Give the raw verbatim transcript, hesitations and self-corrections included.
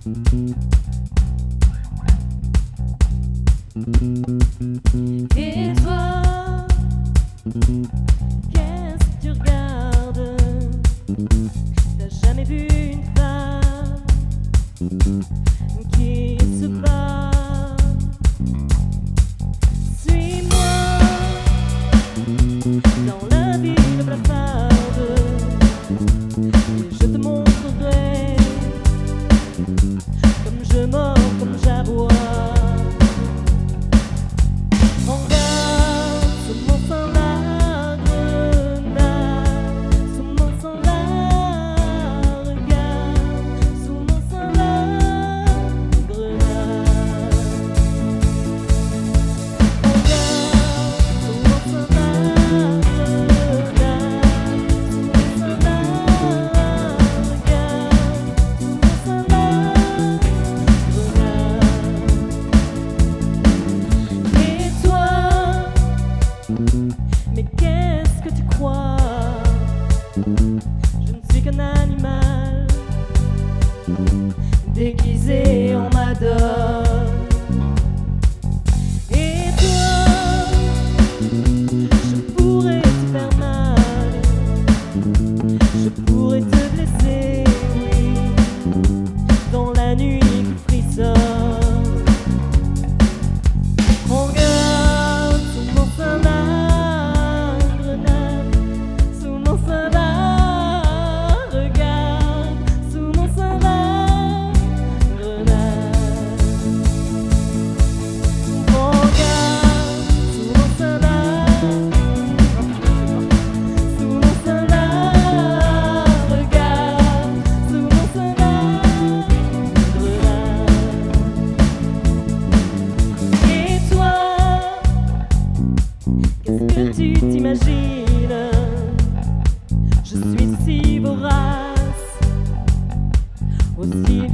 Et toi, qu'est-ce que tu regardes? T'as jamais vu une femme qui se bat? Suis-moi dans la ville blafarde et je te montrerai comme je mords, comme j'aboie. Mais qu'est-ce que tu crois? Je ne suis qu'un animal déguisé en madone. Et toi, je pourrais te faire mal, je pourrais te blesser, oui, dans la nuit qui frissonne. Qu'est-ce que tu t'imagines? Je suis si vorace, aussi